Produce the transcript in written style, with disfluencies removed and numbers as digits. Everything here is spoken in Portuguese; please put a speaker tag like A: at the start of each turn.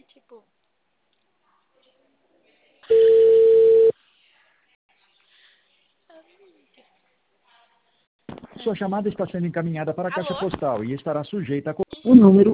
A: tipo...
B: Sua chamada está sendo encaminhada para a caixa
A: Alô?
B: postal e estará sujeita a... O número